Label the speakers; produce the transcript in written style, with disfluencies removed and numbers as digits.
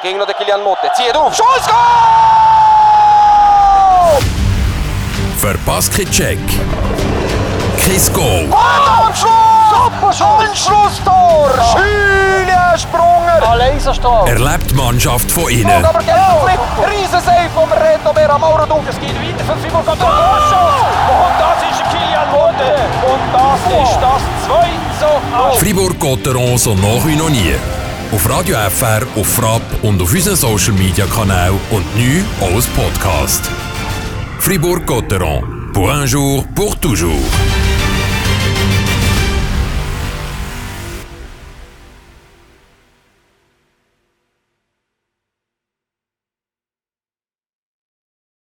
Speaker 1: Gegen noch der Kylian Motte. Zieht auf. Schuss! Goal!
Speaker 2: Verpasst keinen Check. Kein Goal.
Speaker 1: Super Anschlusstor! Julian Sprunger!
Speaker 3: Laserstrahl!
Speaker 2: Erlebt die Mannschaft von innen.
Speaker 1: Aber Gelb, Riesensave vom Reto Vera Mauro Dunkel. Es geht weiter für Fribourg an den Torschuss. Und das ist Kylian Motte. Und das ist das 2:0.
Speaker 2: Fribourg-Gotteron so nach wie noch nie. Auf Radio FR, auf Frapp und auf unseren Social Media Kanälen und neu auch als Podcast. Fribourg-Gotteron. Pour un jour, pour toujours.